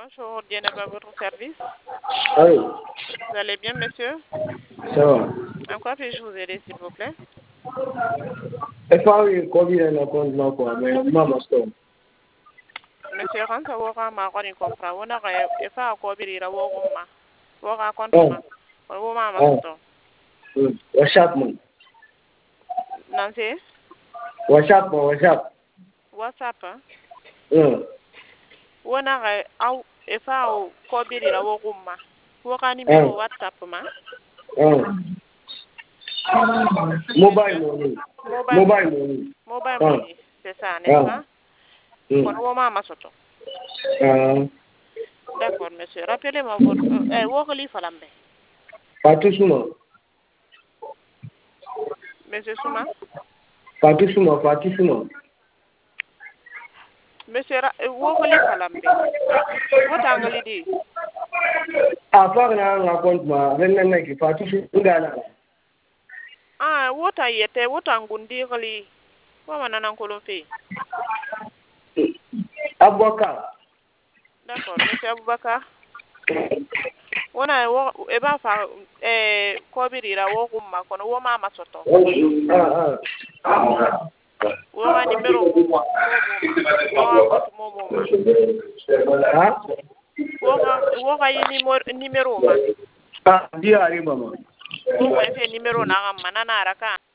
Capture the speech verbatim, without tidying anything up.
Bonjour, Dienaba, à votre service. Oui, Vous allez bien, monsieur? ça va. En quoi puis-je vous aider, s'il vous plaît? Et pas oui, combien de compte là quoi, mais maman stone. Monsieur, quand ça va, ma quoi, il comprend. On a et pas à quoi birira woguma. Woga compte Oh, ma. On va ma oh, soto. hmm. WhatsApp mon. Nancy? WhatsApp mon, WhatsApp. WhatsApp, hein? Hmm. On a au et pas au quoi birira woguma. Woga numéro Hmm. WhatsApp, ma. Hmm. Mobile Monsieur? money. Mobile Mobile money. money. Mobile Hmm. money. C'est ça, n'est-ce Hmm. pas? Hmm. On va ma soto. Hmm. D'accord, monsieur. Rappelez-moi votre. Euh, eh, Wogoli Falambe. Fatou Souma. Monsieur Souma? Fatou Souma, Fatou Souma. Monsieur Ra- eh, Wogoli Falambe. What angle di? Ah, pas na raconte ma, ren na ki Fatou Souma ngana. Ah, what ayete, what angundi gali. Wa nan kolon fe. Aboka. D'accord, monsieur Abubakar. Wona wo e ba fa eh ko birira wo gumma kono wo mama soto. Ah, ah. Wo ga numero mo mo mo ma. Wo ga compte mo mo ma. Ah? Wo ga wo ga yi numero numero ma. Ah, dia ari mama. Wo mo e fe numero na ga manana raka.